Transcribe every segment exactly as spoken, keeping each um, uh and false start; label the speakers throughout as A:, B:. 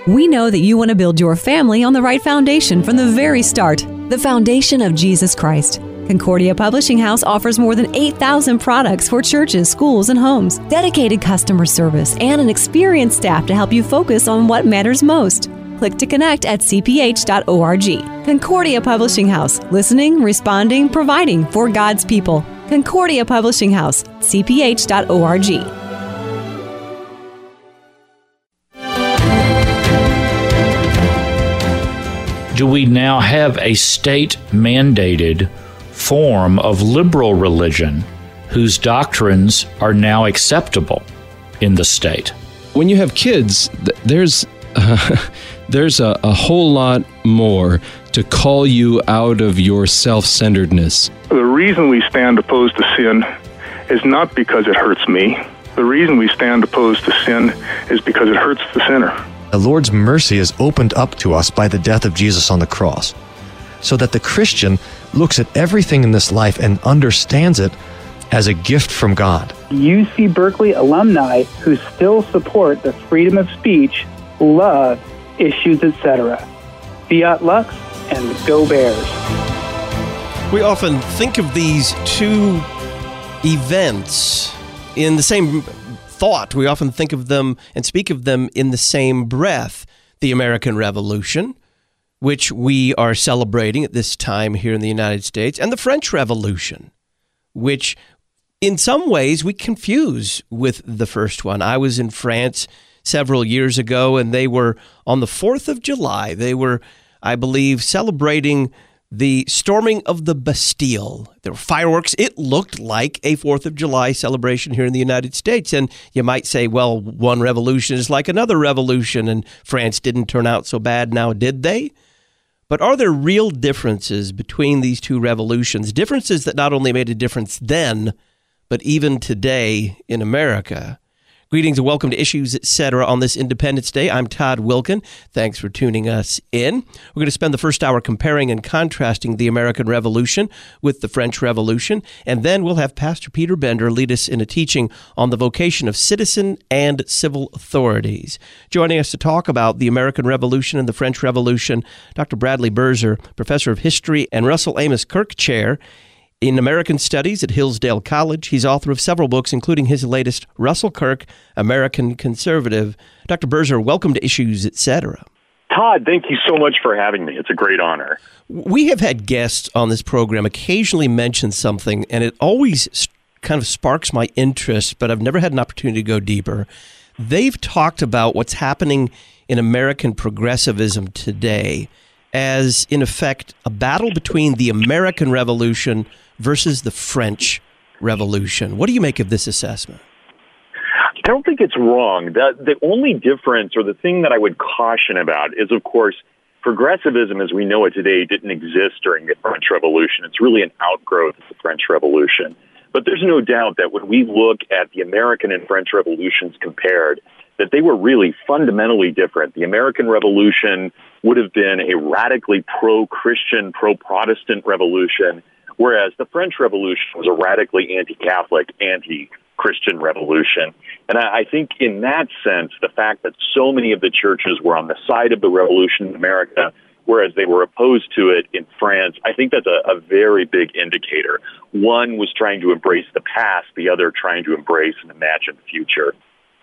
A: We know that you want to build your family on the right foundation from the very start, the foundation of Jesus Christ. Concordia Publishing House offers more than eight thousand products for churches, schools, and homes, dedicated customer service, and an experienced staff to help you focus on what matters most. Click to connect at c p h dot org. Concordia Publishing House, listening, responding, providing for God's people. Concordia Publishing House, c p h dot org.
B: Do we now have a state-mandated form of liberal religion whose doctrines are now acceptable in the state?
C: When you have kids, there's uh, there's a, a whole lot more to call you out of your self-centeredness.
D: The reason we stand opposed to sin is not because it hurts me. The reason we stand opposed to sin is because it hurts the sinner.
E: The Lord's mercy is opened up to us by the death of Jesus on the cross, so that the Christian looks at everything in this life and understands it as a gift from God.
F: U C Berkeley alumni who still support the freedom of speech love Issues, et cetera. Fiat Lux and Go Bears.
G: We often think of these two events in the same thought. We often think of them and speak of them in the same breath. The American Revolution, which we are celebrating at this time here in the United States, and the French Revolution, which in some ways we confuse with the first one. I was in France several years ago, and they were on the fourth of July. They were, I believe, celebrating the storming of the Bastille. There were fireworks. It looked like a fourth of July celebration here in the United States. And you might say, well, one revolution is like another revolution, and France didn't turn out so bad now, did they? But are there real differences between these two revolutions? Differences that not only made a difference then, but even today in America? Greetings and welcome to Issues, et cetera on this Independence Day. I'm Todd Wilkin. Thanks for tuning us in. We're going to spend the first hour comparing and contrasting the American Revolution with the French Revolution, and then we'll have Pastor Peter Bender lead us in a teaching on the vocation of citizen and civil authorities. Joining us to talk about the American Revolution and the French Revolution, Doctor Bradley Birzer, Professor of History and Russell Amos Kirk Chair in American Studies at Hillsdale College. He's author of several books, including his latest, Russell Kirk, American Conservative. Doctor Birzer, welcome to Issues, et cetera.
H: Todd, thank you so much for having me. It's a great honor.
G: We have had guests on this program occasionally mention something, and it always kind of sparks my interest, but I've never had an opportunity to go deeper. They've talked about what's happening in American progressivism today as, in effect, a battle between the American Revolution versus the French Revolution. What do you make of this assessment?
H: I don't think it's wrong. The, the only difference, or the thing that I would caution about, is, of course, progressivism as we know it today didn't exist during the French Revolution. It's really an outgrowth of the French Revolution. But there's no doubt that when we look at the American and French revolutions compared, that they were really fundamentally different. The American Revolution would have been a radically pro-Christian, pro-Protestant revolution, whereas the French Revolution was a radically anti-Catholic, anti-Christian revolution. And I, I think in that sense, the fact that so many of the churches were on the side of the revolution in America, whereas they were opposed to it in France, I think that's a, a very big indicator. One was trying to embrace the past, the other trying to embrace an imagined future.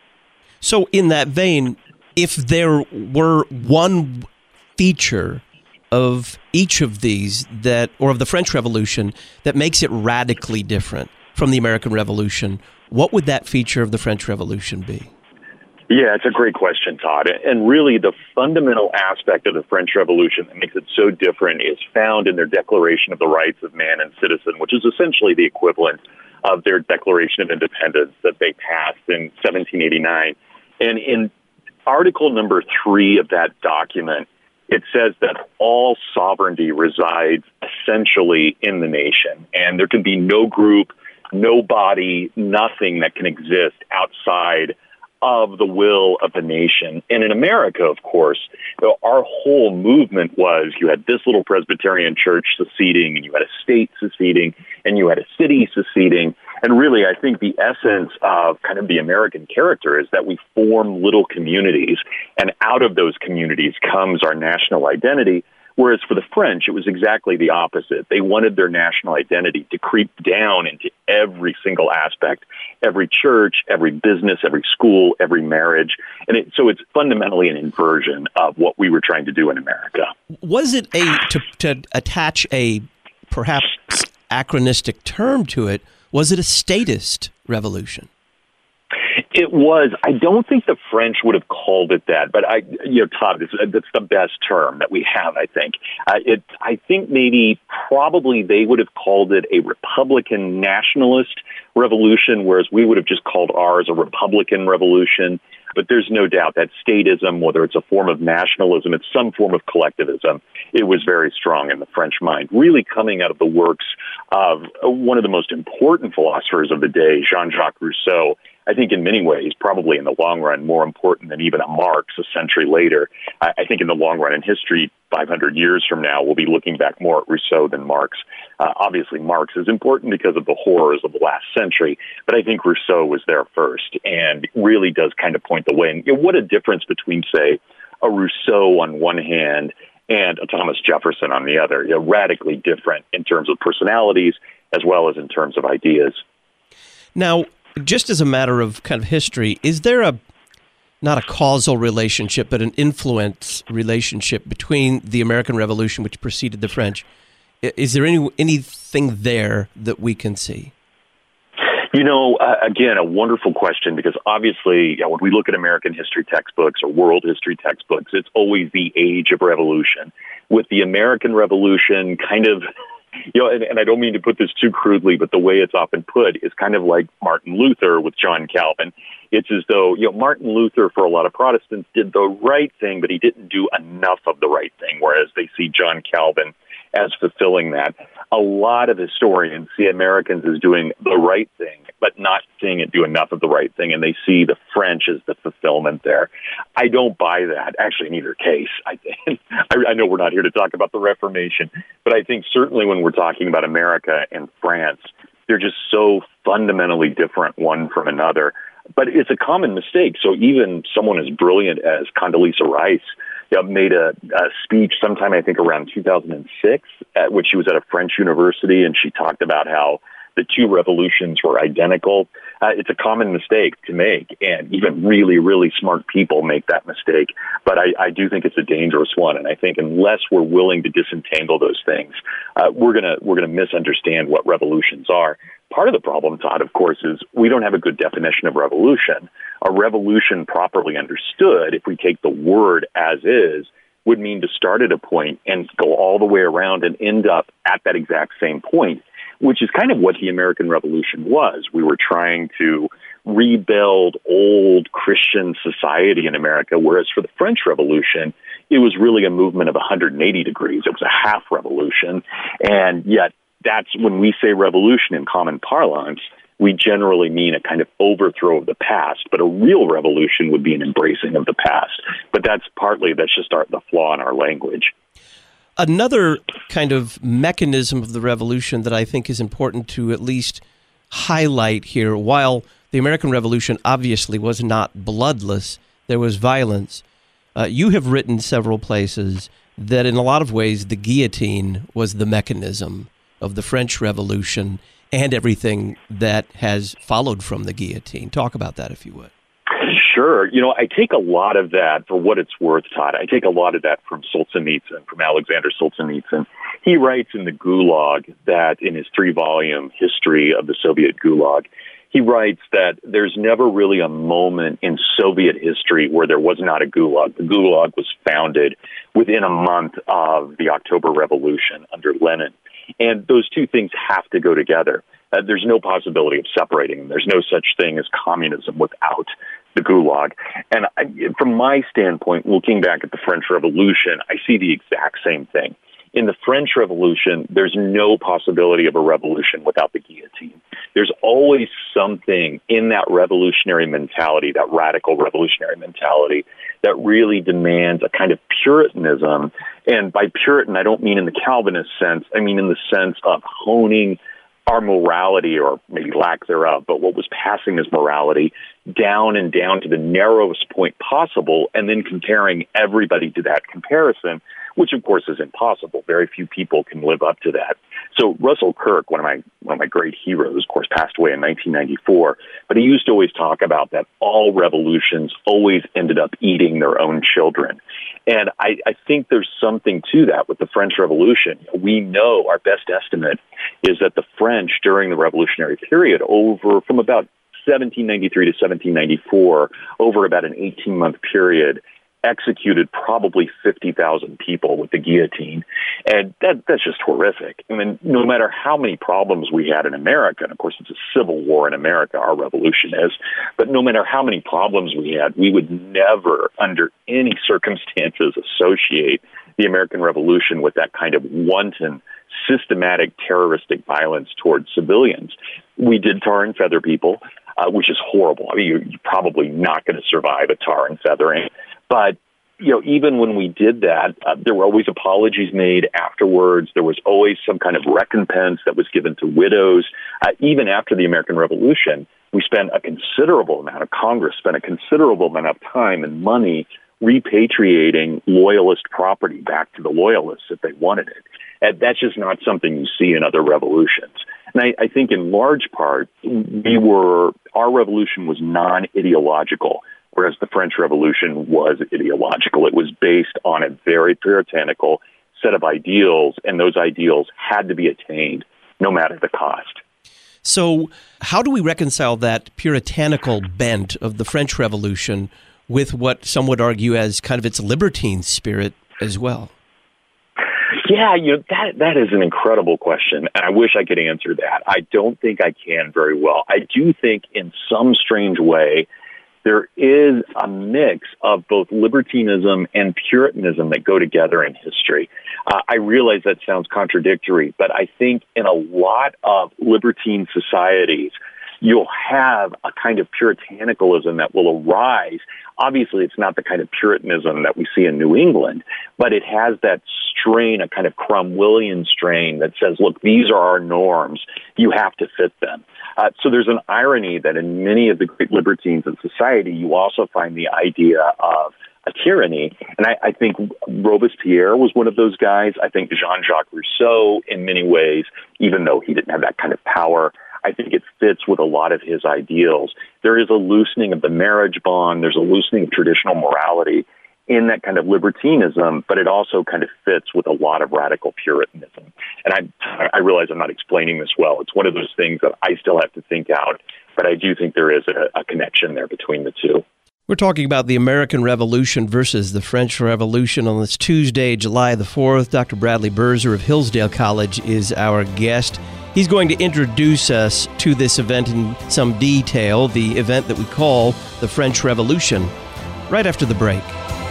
G: So in that vein, if there were one feature of each of these that, or of the French Revolution, that makes it radically different from the American Revolution, what would that feature of the French Revolution be?
H: Yeah, it's a great question, Todd. And really, the fundamental aspect of the French Revolution that makes it so different is found in their Declaration of the Rights of Man and Citizen, which is essentially the equivalent of their Declaration of Independence that they passed in seventeen eighty-nine. And in Article number three of that document, it says that all sovereignty resides essentially in the nation, and there can be no group, no body, nothing that can exist outside of the will of the nation. And in America, of course, our whole movement was you had this little Presbyterian church seceding, and you had a state seceding, and you had a city seceding. And really, I think the essence of kind of the American character is that we form little communities, and out of those communities comes our national identity. Whereas for the French, it was exactly the opposite. They wanted their national identity to creep down into every single aspect, every church, every business, every school, every marriage. And it, so it's fundamentally an inversion of what we were trying to do in America.
G: Was it a, to, to attach a perhaps anachronistic term to it, was it a statist revolution?
H: It was. I don't think the French would have called it that, but I, you know, Todd, it's, that's the best term that we have, I think. Uh, it, I think maybe probably they would have called it a Republican nationalist revolution, whereas we would have just called ours a Republican revolution. But there's no doubt that statism, whether it's a form of nationalism, it's some form of collectivism, it was very strong in the French mind, really coming out of the works of one of the most important philosophers of the day, Jean-Jacques Rousseau. I think in many ways, probably in the long run, more important than even a Marx a century later. I, I think in the long run in history, five hundred years from now, we'll be looking back more at Rousseau than Marx. Uh, obviously, Marx is important because of the horrors of the last century, but I think Rousseau was there first and really does kind of point the way. And you know, what a difference between, say, a Rousseau on one hand and a Thomas Jefferson on the other. You know, radically different in terms of personalities as well as in terms of ideas.
G: Now, just as a matter of kind of history, is there a, not a causal relationship, but an influence relationship between the American Revolution, which preceded the French? Is there any anything there that we can see?
H: You know, uh, again, a wonderful question, because obviously, you know, when we look at American history textbooks or world history textbooks, it's always the age of revolution. With the American Revolution kind of, you know, and, and I don't mean to put this too crudely, but the way it's often put is kind of like Martin Luther with John Calvin. It's as though, you know, Martin Luther, for a lot of Protestants, did the right thing, but he didn't do enough of the right thing, whereas they see John Calvin as fulfilling that. A lot of historians see Americans as doing the right thing, but not seeing it do enough of the right thing, and they see the French as the fulfillment there. I don't buy that, actually, in either case. I, I, I know we're not here to talk about the Reformation, but I think certainly when we're talking about America and France, they're just so fundamentally different one from another. But it's a common mistake. So even someone as brilliant as Condoleezza Rice, you know, made a, a speech sometime, I think, around two thousand six, at which she was at a French university, and she talked about how the two revolutions were identical. Uh, it's a common mistake to make, and even really, really smart people make that mistake. But I, I do think it's a dangerous one, and I think unless we're willing to disentangle those things, uh, we're gonna we're gonna misunderstand what revolutions are. Part of the problem, Todd, of course, is we don't have a good definition of revolution. A revolution properly understood, if we take the word as is, would mean to start at a point and go all the way around and end up at that exact same point, which is kind of what the American Revolution was. We were trying to rebuild old Christian society in America, whereas for the French Revolution, it was really a movement of one hundred eighty degrees. It was a half revolution, and yet that's when we say revolution in common parlance, we generally mean a kind of overthrow of the past, but a real revolution would be an embracing of the past. But that's partly, that's just our, the flaw in our language.
G: Another kind of mechanism of the revolution that I think is important to at least highlight here, while the American Revolution obviously was not bloodless, there was violence. Uh, you have written several places that in a lot of ways the guillotine was the mechanism of the French Revolution and everything that has followed from the guillotine. Talk about that, if you would.
H: Sure. You know, I take a lot of that, for what it's worth, Todd. I take a lot of that from Solzhenitsyn, from Alexander Solzhenitsyn. He writes in the Gulag that, in his three-volume history of the Soviet Gulag, he writes that there's never really a moment in Soviet history where there was not a Gulag. The Gulag was founded within a month of the October Revolution under Lenin. And those two things have to go together. Uh, there's no possibility of separating them. There's no such thing as communism without the Gulag. And I, from my standpoint, looking back at the French Revolution, I see the exact same thing. In the French Revolution, there's no possibility of a revolution without the guillotine. There's always something in that revolutionary mentality, that radical revolutionary mentality, that really demands a kind of Puritanism. And by Puritan, I don't mean in the Calvinist sense. I mean in the sense of honing our morality, or maybe lack thereof, but what was passing as morality, down and down to the narrowest point possible, and then comparing everybody to that comparison, which of course is impossible. Very few people can live up to that. So Russell Kirk, one of my one of my great heroes, of course, passed away in nineteen ninety-four, but he used to always talk about that all revolutions always ended up eating their own children. And I, I think there's something to that with the French Revolution. We know, our best estimate is that the French during the Revolutionary period, over from about seventeen ninety-three to seventeen ninety-four, over about an eighteen-month period, executed probably fifty thousand people with the guillotine. And that that's just horrific. I mean, no matter how many problems we had in America, and of course it's a civil war in America, our revolution is, but no matter how many problems we had, we would never, under any circumstances, associate the American Revolution with that kind of wanton, systematic, terroristic violence towards civilians. We did tar and feather people, uh, which is horrible. I mean, you're, you're probably not going to survive a tar and feathering. But, you know, even when we did that, uh, there were always apologies made afterwards. There was always some kind of recompense that was given to widows. Uh, even after the American Revolution, we spent a considerable amount of Congress, spent a considerable amount of time and money repatriating loyalist property back to the loyalists if they wanted it. And that's just not something you see in other revolutions. And I, I think in large part, we were, our revolution was non-ideological, whereas the French Revolution was ideological. It was based on a very puritanical set of ideals, and those ideals had to be attained no matter the cost.
G: So how do we reconcile that puritanical bent of the French Revolution with what some would argue as kind of its libertine spirit as well?
H: Yeah, you know, that that is an incredible question, and I wish I could answer that. I don't think I can very well. I do think in some strange way there is a mix of both libertinism and Puritanism that go together in history. Uh, I realize that sounds contradictory, but I think in a lot of libertine societies, you'll have a kind of puritanicalism that will arise. Obviously, it's not the kind of Puritanism that we see in New England, but it has that strain, a kind of Cromwellian strain that says, look, these are our norms. You have to fit them. Uh, so there's an irony that in many of the great libertines in society, you also find the idea of a tyranny. And I, I think Robespierre was one of those guys. I think Jean-Jacques Rousseau, in many ways, even though he didn't have that kind of power, I think it fits with a lot of his ideals. There is a loosening of the marriage bond. There's a loosening of traditional morality in that kind of libertinism, but it also kind of fits with a lot of radical Puritanism. And I, I realize I'm not explaining this well. It's one of those things that I still have to think out, but I do think there is a, a connection there between the two.
G: We're talking about the American Revolution versus the French Revolution on this Tuesday, July the fourth. Doctor Bradley Birzer of Hillsdale College is our guest. He's going to introduce us to this event in some detail, the event that we call the French Revolution, right after the break.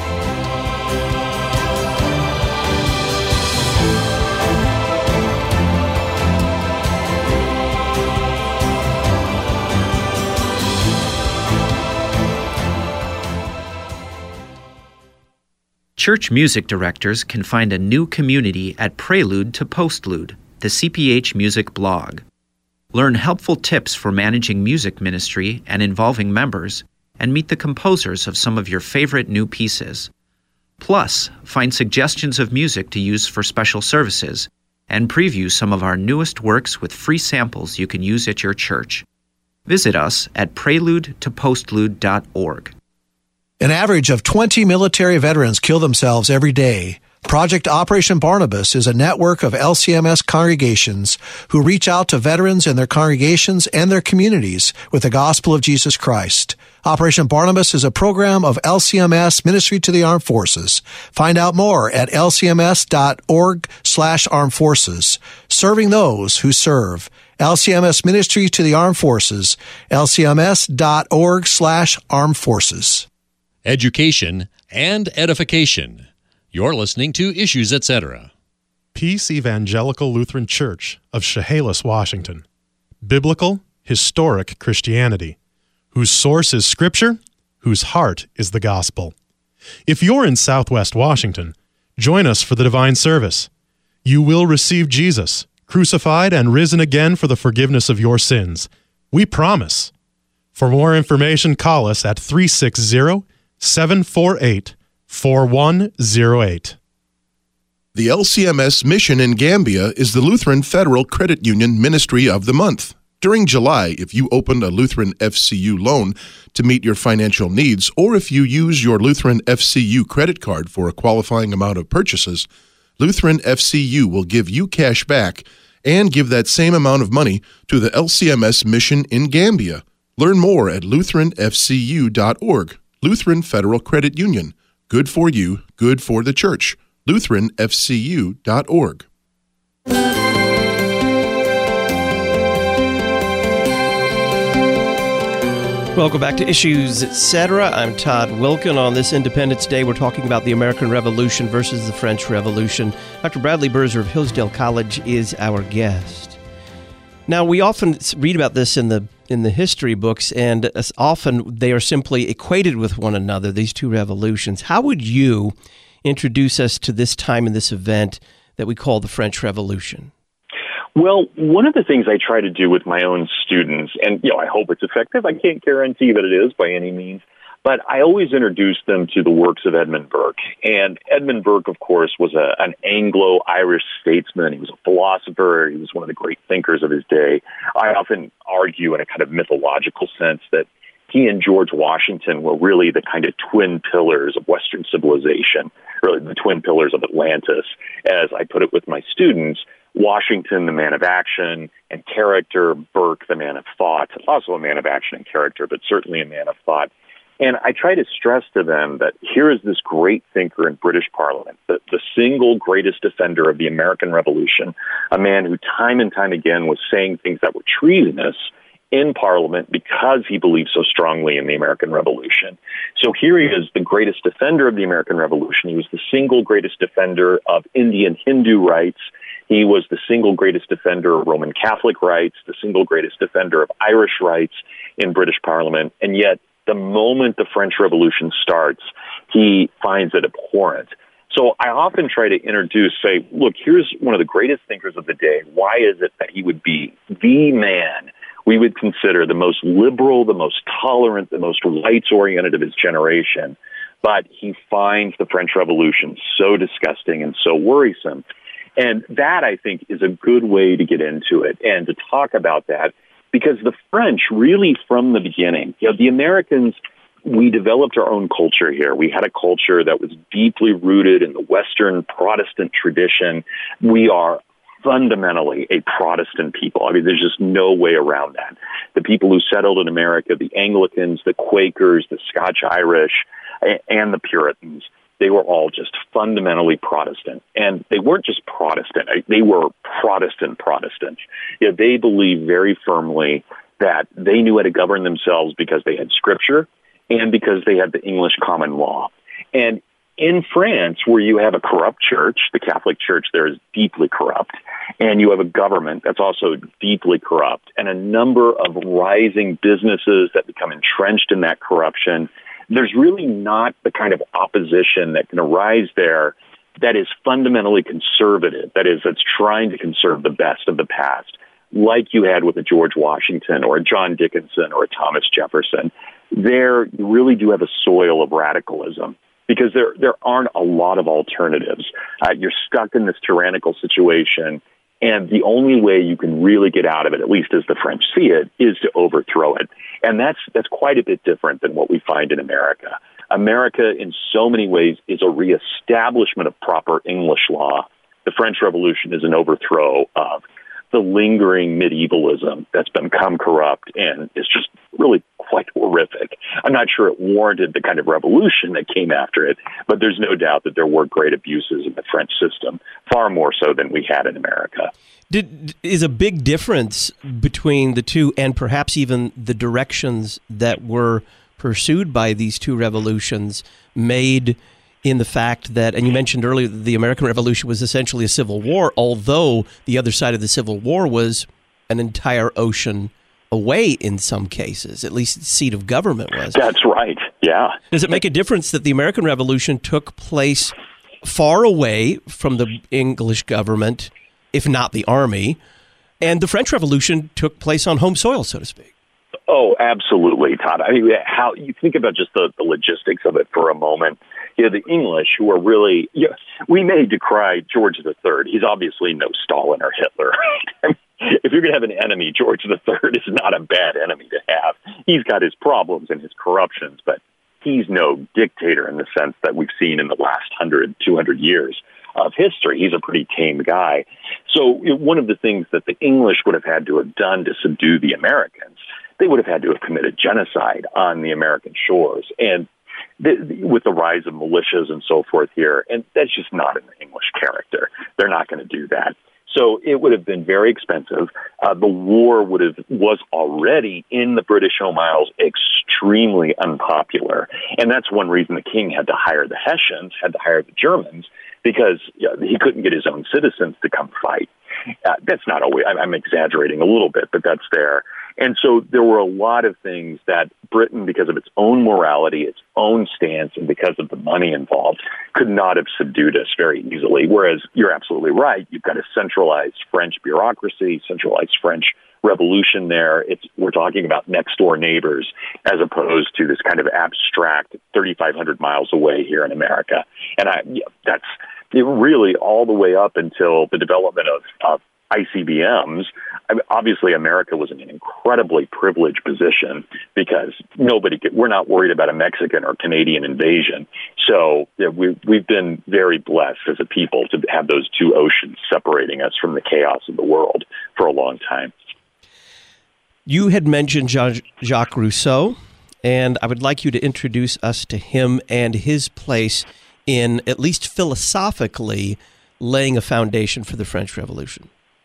I: Church music directors can find a new community at Prelude to Postlude, the C P H Music blog. Learn helpful tips for managing music ministry and involving members, and meet the composers of some of your favorite new pieces. Plus, find suggestions of music to use for special services, and preview some of our newest works with free samples you can use at your church. Visit us at prelude to postlude dot org.
J: An average of twenty military veterans kill themselves every day. Project Operation Barnabas is a network of L C M S congregations who reach out to veterans in their congregations and their communities with the gospel of Jesus Christ. Operation Barnabas is a program of L C M S Ministry to the Armed Forces. Find out more at L C M S dot org slash armed forces. Serving those who serve. L C M S Ministry to the Armed Forces. L C M S dot org slash armed forces.
K: Education and edification. You're listening to Issues, et cetera.
L: Peace Evangelical Lutheran Church of Chehalis, Washington. Biblical, historic Christianity, whose source is Scripture, whose heart is the gospel. If you're in Southwest Washington, join us for the divine service. You will receive Jesus, crucified and risen again for the forgiveness of your sins. We promise. For more information, call us at three six zero, seven four eight, four one zero eight.
M: The L C M S mission in Gambia is the Lutheran Federal Credit Union Ministry of the Month. During July, if you opened a Lutheran F C U loan to meet your financial needs, or if you use your Lutheran F C U credit card for a qualifying amount of purchases, Lutheran F C U will give you cash back and give that same amount of money to the L C M S mission in Gambia. Learn more at lutheran f c u dot org. Lutheran Federal Credit Union. Good for you, good for the church. lutheran f c u dot org.
G: Welcome back to Issues, et cetera. I'm Todd Wilkin. On this Independence Day, we're talking about the American Revolution versus the French Revolution. Doctor Bradley Birzer of Hillsdale College is our guest. Now, we often read about this in the in the history books, and as often they are simply equated with one another, these two revolutions. How would you introduce us to this time in this event that we call the French Revolution?
H: Well, one of the things I try to do with my own students, and you know, I hope it's effective. I can't guarantee that it is by any means, but I always introduce them to the works of Edmund Burke. And Edmund Burke, of course, was a, an Anglo-Irish statesman. He was a philosopher. He was one of the great thinkers of his day. I often argue in a kind of mythological sense that he and George Washington were really the kind of twin pillars of Western civilization, really the twin pillars of Atlantis, as I put it with my students. Washington, the man of action and character, Burke, the man of thought, also a man of action and character, but certainly a man of thought. And I try to stress to them that here is this great thinker in British Parliament, the, the single greatest defender of the American Revolution, a man who time and time again was saying things that were treasonous in Parliament because he believed so strongly in the American Revolution. So here he is, the greatest defender of the American Revolution. He was the single greatest defender of Indian Hindu rights. He was the single greatest defender of Roman Catholic rights, the single greatest defender of Irish rights in British Parliament. And yet, the moment the French Revolution starts, he finds it abhorrent. So I often try to introduce, say, look, here's one of the greatest thinkers of the day. Why is it that he would be the man we would consider the most liberal, the most tolerant, the most rights-oriented of his generation? But he finds the French Revolution so disgusting and so worrisome. And that, I think, is a good way to get into it and to talk about that, because the French really, from the beginning, you know, the Americans, we developed our own culture here. We had a culture that was deeply rooted in the Western Protestant tradition. We are fundamentally a Protestant people. I mean, there's just no way around that. The people who settled in America, the Anglicans, the Quakers, the Scotch-Irish, and the Puritans, they were all just fundamentally Protestant. And they weren't just Protestant. They were Protestant Protestants. You know, they believed very firmly that they knew how to govern themselves because they had Scripture and because they had the English common law. And in France, where you have a corrupt church, the Catholic Church there is deeply corrupt, and you have a government that's also deeply corrupt, and a number of rising businesses that become entrenched in that corruption, there's really not the kind of opposition that can arise there that is fundamentally conservative, that is, that's trying to conserve the best of the past, like you had with a George Washington or a John Dickinson or a Thomas Jefferson. There, you really do have a soil of radicalism, because there there aren't a lot of alternatives. Uh, you're stuck in this tyrannical situation, and the only way you can really get out of it, at least as the French see it, is to overthrow it. And that's that's quite a bit different than what we find in America. America, in so many ways, is a reestablishment of proper English law. The French Revolution is an overthrow of the lingering medievalism that's become corrupt and is just really quite horrific. I'm not sure it warranted the kind of revolution that came after it, but there's no doubt that there were great abuses in the French system, far more so than we had in America.
G: Did, is a big difference between the two, and perhaps even the directions that were pursued by these two revolutions, made in the fact that, and you mentioned earlier, that the American Revolution was essentially a civil war, although the other side of the Civil War was an entire ocean away in some cases, at least the seat of government was.
H: That's right, yeah.
G: Does it make a difference that the American Revolution took place far away from the English government if not the army. And the French Revolution took place on home soil, so to speak.
H: Oh, absolutely, Todd. I mean, how you think about just the, the logistics of it for a moment. You know, the English, who are really, you know, we may decry George the Third. He's obviously no Stalin or Hitler. I mean, if you're going to have an enemy, George the Third is not a bad enemy to have. He's got his problems and his corruptions, but he's no dictator in the sense that we've seen in the last one hundred, two hundred years of history. He's a pretty tame guy. So you know, one of the things that the English would have had to have done to subdue the Americans, they would have had to have committed genocide on the American shores. And the, the, with the rise of militias and so forth here, and that's just not in the English character. They're not going to do that. So it would have been very expensive. Uh, the war would have was already in the British Home Isles extremely unpopular, and that's one reason the king had to hire the Hessians, had to hire the Germans, because you know, he couldn't get his own citizens to come fight. Uh, that's not always. I'm exaggerating a little bit, but that's there. And so there were a lot of things that Britain, because of its own morality, its own stance, and because of the money involved, could not have subdued us very easily. Whereas you're absolutely right. You've got a centralized French bureaucracy, centralized French revolution there. It's we're talking about next door neighbors as opposed to this kind of abstract thirty-five hundred miles away here in America. And I, yeah, that's really all the way up until the development of, of I C B Ms. I mean, obviously, America was in an incredibly privileged position because nobody could, we're not worried about a Mexican or Canadian invasion. So yeah, we, we've been very blessed as a people to have those two oceans separating us from the chaos of the world for a long time.
G: You had mentioned Jacques Rousseau, and I would like you to introduce us to him and his place in, at least philosophically, laying a foundation for the French Revolution.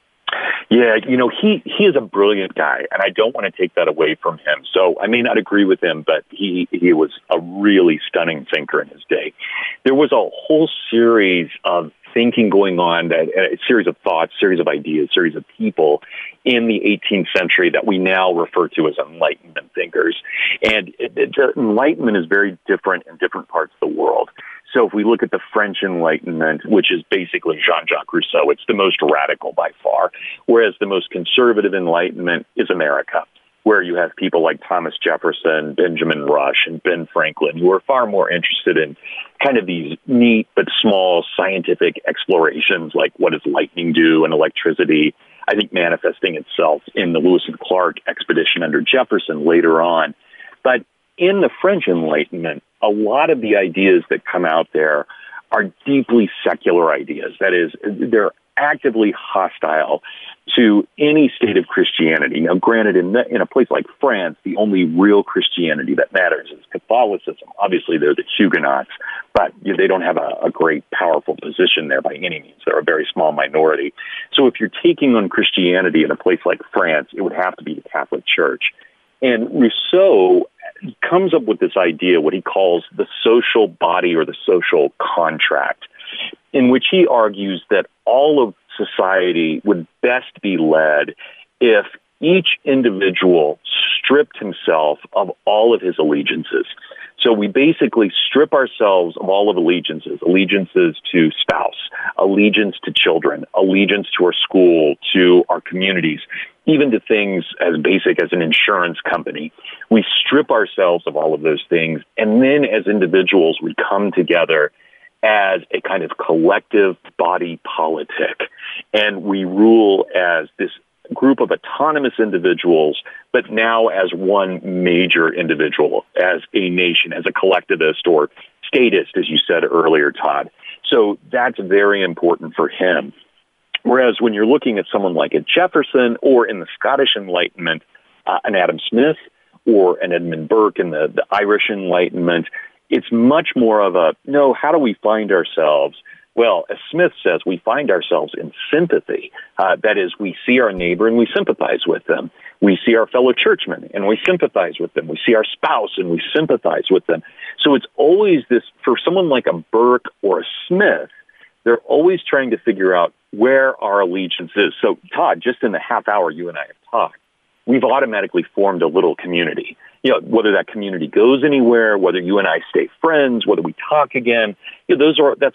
H: Yeah, you know, he, he is a brilliant guy, and I don't want to take that away from him. So I may not agree with him, but he, he was a really stunning thinker in his day. There was a whole series of thinking going on, that a series of thoughts, series of ideas, series of people in the eighteenth century that we now refer to as Enlightenment thinkers. And it, it, Enlightenment is very different in different parts of the world. So if we look at the French Enlightenment, which is basically Jean-Jacques Rousseau, it's the most radical by far, whereas the most conservative Enlightenment is America, where you have people like Thomas Jefferson, Benjamin Rush, and Ben Franklin, who are far more interested in kind of these neat but small scientific explorations, like what does lightning do and electricity, I think manifesting itself in the Lewis and Clark expedition under Jefferson later on. But in the French Enlightenment, a lot of the ideas that come out there are deeply secular ideas. That is, they're actively hostile to any state of Christianity. Now, granted, in, the, in a place like France, the only real Christianity that matters is Catholicism. Obviously, they're the Huguenots, but you know, they don't have a, a great, powerful position there by any means. They're a very small minority. So if you're taking on Christianity in a place like France, it would have to be the Catholic Church. And Rousseau comes up with this idea, what he calls the social body or the social contract, in which he argues that all of society would best be led if each individual stripped himself of all of his allegiances. So we basically strip ourselves of all of allegiances, allegiances to spouse, allegiance to children, allegiance to our school, to our communities, even to things as basic as an insurance company. We strip ourselves of all of those things, and then as individuals, we come together as a kind of collective body politic, and we rule as this group of autonomous individuals, but now as one major individual, as a nation, as a collectivist or statist, as you said earlier, Todd. So that's very important for him. Whereas when you're looking at someone like a Jefferson or in the Scottish Enlightenment, uh, an Adam Smith or an Edmund Burke in the, the Irish Enlightenment, it's much more of a, no, how do we find ourselves? Well, as Smith says, we find ourselves in sympathy. Uh, that is, we see our neighbor and we sympathize with them. We see our fellow churchmen and we sympathize with them. We see our spouse and we sympathize with them. So it's always this, for someone like a Burke or a Smith, they're always trying to figure out where our allegiance is. So, Todd, just in the half hour you and I have talked, we've automatically formed a little community. You know, whether that community goes anywhere, whether you and I stay friends, whether we talk again, you know, those are that's all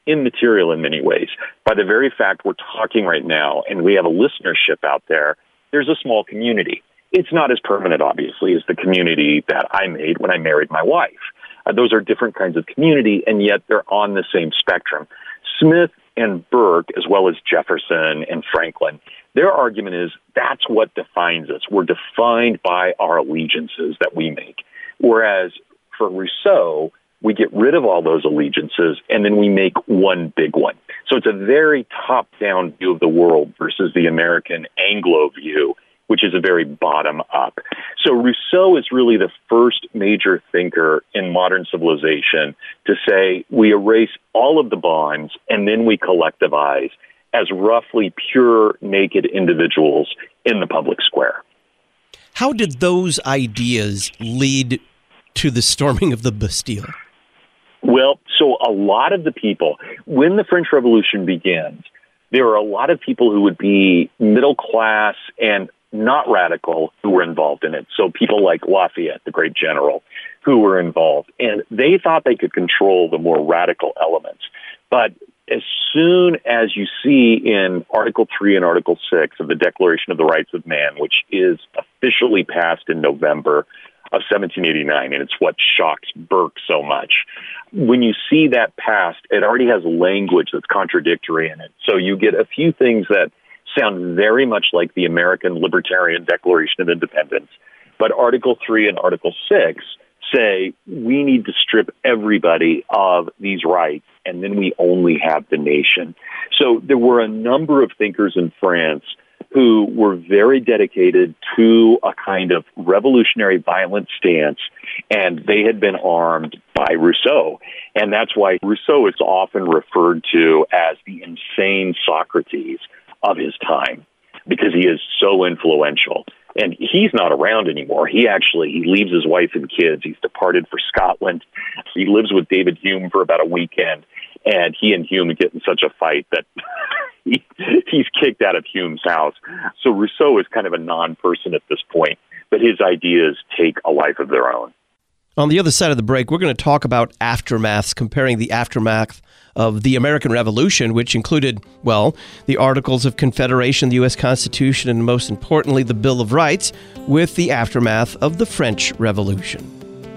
H: immaterial in many ways. By the very fact we're talking right now and we have a listenership out there, there's a small community. It's not as permanent, obviously, as the community that I made when I married my wife. Uh, those are different kinds of community, and yet they're on the same spectrum. Smith and Burke, as well as Jefferson and Franklin, their argument is that's what defines us. We're defined by our allegiances that we make. Whereas for Rousseau, we get rid of all those allegiances, and then we make one big one. So it's a very top-down view of the world versus the American Anglo view, which is a very bottom-up. So Rousseau is really the first major thinker in modern civilization to say we erase all of the bonds and then we collectivize as roughly pure, naked individuals in the public square.
G: How did those ideas lead to the storming of the Bastille?
H: Well, so a lot of the people, when the French Revolution begins, there are a lot of people who would be middle class and not radical who were involved in it. So people like Lafayette, the great general, who were involved. And they thought they could control the more radical elements. But as soon as you see in Article three and Article six of the Declaration of the Rights of Man, which is officially passed in November of seventeen eighty-nine, and it's what shocks Burke so much. When you see that passed, it already has language that's contradictory in it. So you get a few things that sound very much like the American Libertarian Declaration of Independence, but Article three and Article six say we need to strip everybody of these rights, and then we only have the nation. So there were a number of thinkers in France who were very dedicated to a kind of revolutionary violent stance, and they had been armed by Rousseau. And that's why Rousseau is often referred to as the insane Socrates of his time, because he is so influential. And he's not around anymore. He actually, he leaves his wife and kids. He's departed for Scotland. He lives with David Hume for about a weekend, and he and Hume get in such a fight that he, he's kicked out of Hume's house. So Rousseau is kind of a non-person at this point, but his ideas take a life of their own.
G: On the other side of the break, we're going to talk about aftermaths, comparing the aftermath of the American Revolution, which included, well, the Articles of Confederation, the U S Constitution, and most importantly, the Bill of Rights, with the aftermath of the French Revolution.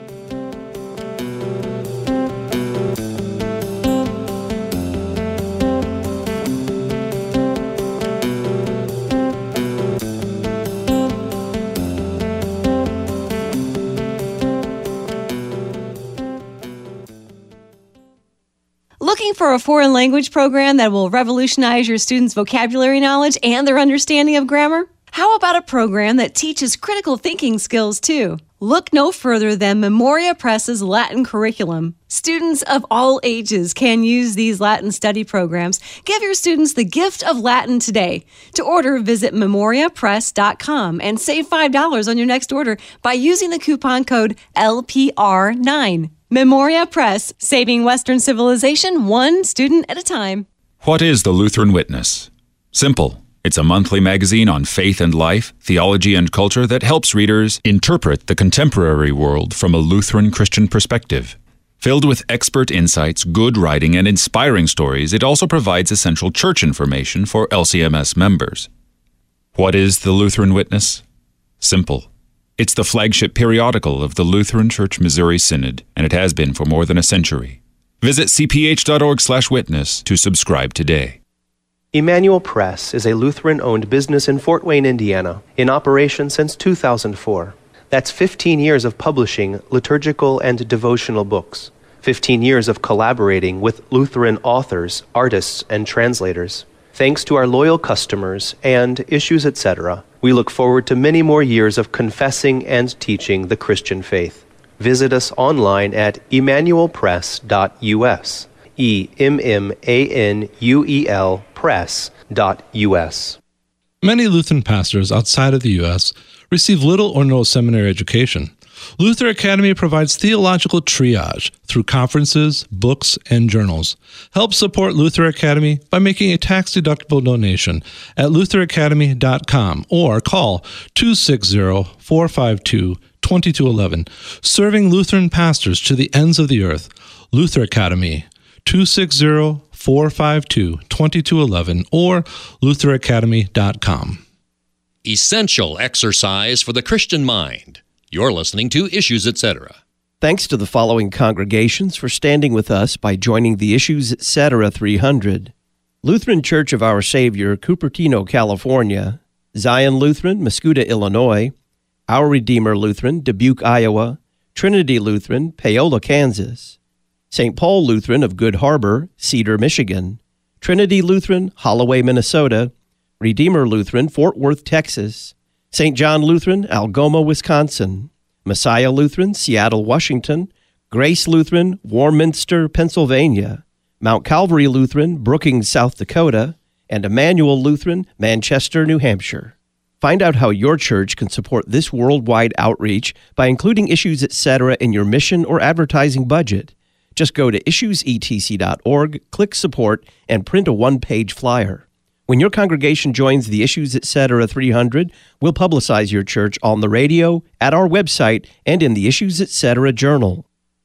A: Looking for a foreign language program that will revolutionize your students' vocabulary knowledge and their understanding of grammar? How about a program that teaches critical thinking skills too? Look no further than Memoria Press's Latin curriculum. Students of all ages can use these Latin study programs. Give your students the gift of Latin today. To order, visit memoria press dot com and save five dollars on your next order by using the coupon code L P R nine. Memoria Press, saving Western civilization one student at a time.
N: What is the Lutheran Witness? Simple. It's a monthly magazine on faith and life, theology and culture that helps readers interpret the contemporary world from a Lutheran Christian perspective. Filled with expert insights, good writing, and inspiring stories, it also provides essential church information for L C M S members. What is the Lutheran Witness? Simple. It's the flagship periodical of the Lutheran Church Missouri Synod, and it has been for more than a century. Visit c p h dot org slash witness to subscribe today.
O: Emmanuel Press is a Lutheran-owned business in Fort Wayne, Indiana, in operation since two thousand four. That's fifteen years of publishing liturgical and devotional books, fifteen years of collaborating with Lutheran authors, artists, and translators. Thanks to our loyal customers and Issues Etc., we look forward to many more years of confessing and teaching the Christian faith. Visit us online at emmanuel press dot u s. E M M A N U E L press dot U S.
P: Many Lutheran pastors outside of the U S receive little or no seminary education. Luther Academy provides theological triage through conferences, books, and journals. Help support Luther Academy by making a tax-deductible donation at luther academy dot com or call two six zero, four five two, two two one one. Serving Lutheran pastors to the ends of the earth. Luther Academy, two six zero, four five two, two two one one or luther academy dot com.
K: Essential exercise for the Christian mind. You're listening to Issues, et cetera.
G: Thanks to the following congregations for standing with us by joining the Issues, et cetera three hundred. Lutheran Church of Our Savior, Cupertino, California. Zion Lutheran, Mascoutah, Illinois. Our Redeemer Lutheran, Dubuque, Iowa. Trinity Lutheran, Paola, Kansas. Saint Paul Lutheran of Good Harbor, Cedar, Michigan. Trinity Lutheran, Holloway, Minnesota. Redeemer Lutheran, Fort Worth, Texas. Saint John Lutheran, Algoma, Wisconsin. Messiah Lutheran, Seattle, Washington. Grace Lutheran, Warminster, Pennsylvania. Mount Calvary Lutheran, Brookings, South Dakota. And Emmanuel Lutheran, Manchester, New Hampshire. Find out how your church can support this worldwide outreach by including Issues, et cetera in your mission or advertising budget. Just go to issues e t c dot org, click Support, and print a one-page flyer. When your congregation joins the Issues, et cetera three hundred, we'll publicize your church on the radio, at our website, and in the Issues, et cetera journal.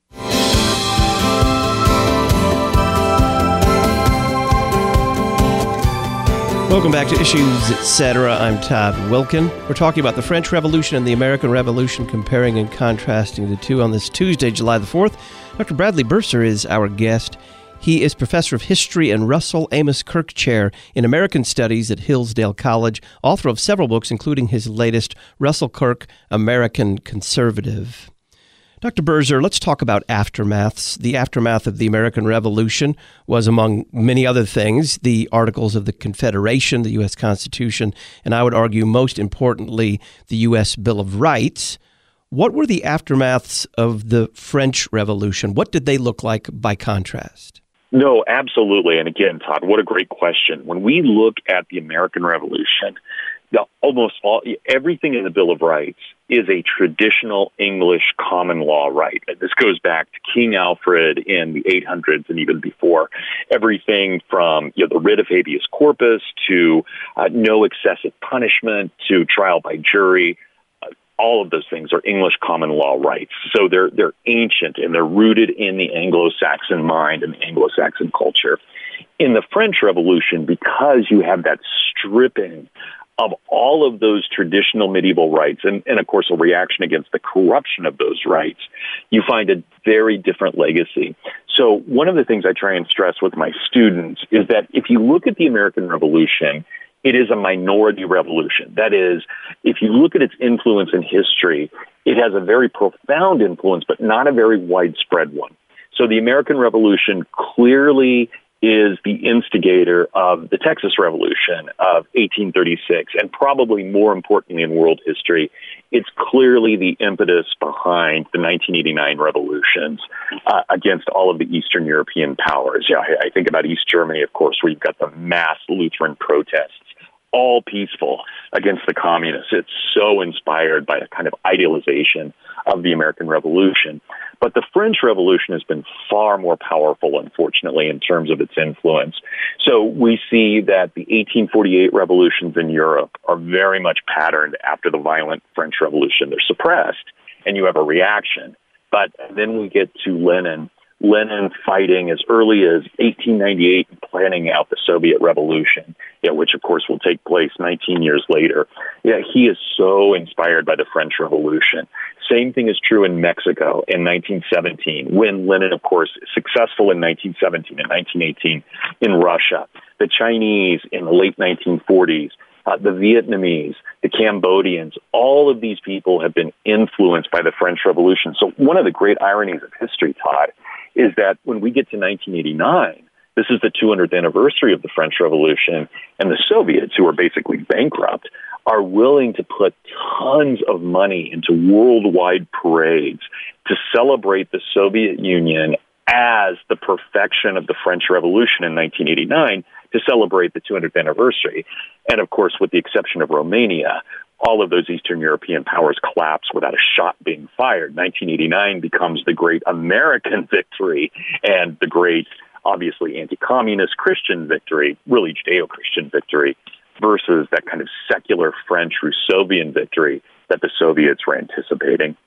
G: Welcome back to Issues, et cetera. I'm Todd Wilkin. We're talking about the French Revolution and the American Revolution, comparing and contrasting the two on this Tuesday, July the fourth. Doctor Bradley Bursar is our guest. He is professor of history and Russell Amos Kirk Chair in American Studies at Hillsdale College, author of several books, including his latest, Russell Kirk, American Conservative. Doctor Bursar, let's talk about aftermaths. The aftermath of the American Revolution was, among many other things, the Articles of the Confederation, the U S Constitution, and I would argue most importantly, the U S Bill of Rights. What were the aftermaths of the French Revolution? What did they look like by contrast?
H: No, absolutely. And again, Todd, what a great question. When we look at the American Revolution, the, almost all, everything in the Bill of Rights is a traditional English common law right. This goes back to King Alfred in the eight hundreds and even before. Everything from you know, the writ of habeas corpus to uh, no excessive punishment to trial by jury. Uh, all of those things are English common law rights. So they're they're ancient and they're rooted in the Anglo-Saxon mind and the Anglo-Saxon culture. In the French Revolution, because you have that stripping of all of those traditional medieval rights, and, and of course a reaction against the corruption of those rights, you find a very different legacy. So one of the things I try and stress with my students is that if you look at the American Revolution, it is a minority revolution. That is, if you look at its influence in history, it has a very profound influence, but not a very widespread one. So the American Revolution clearly is the instigator of the Texas Revolution of eighteen thirty-six, and probably more importantly in world history, it's clearly the impetus behind the nineteen eighty-nine revolutions uh, against all of the Eastern European powers. Yeah, I think about East Germany, of course, where you've got the mass Lutheran protests, all peaceful against the communists. It's so inspired by a kind of idealization of the American Revolution. But the French Revolution has been far more powerful, unfortunately, in terms of its influence. So we see that the eighteen forty-eight revolutions in Europe are very much patterned after the violent French Revolution. They're suppressed, and you have a reaction. But then we get to Lenin. Lenin fighting as early as eighteen ninety-eight and planning out the Soviet Revolution, yeah, which, of course, will take place nineteen years later. Yeah, he is so inspired by the French Revolution. Same thing is true in Mexico in nineteen seventeen, when Lenin, of course, is successful in nineteen seventeen and nineteen eighteen in Russia. The Chinese in the late nineteen forties, uh, the Vietnamese, the Cambodians, all of these people have been influenced by the French Revolution. So one of the great ironies of history, Todd, is that when we get to nineteen eighty-nine, this is the two hundredth anniversary of the French Revolution, and the Soviets, who are basically bankrupt, are willing to put tons of money into worldwide parades to celebrate the Soviet Union as the perfection of the French Revolution in nineteen eighty-nine, to celebrate the two hundredth anniversary. And of course, with the exception of Romania, all of those Eastern European powers collapse without a shot being fired. nineteen eighty-nine becomes the great American victory and the great, obviously, anti-communist Christian victory, really Judeo-Christian victory, versus that kind of secular French Rousseauvian victory that the Soviets were anticipating.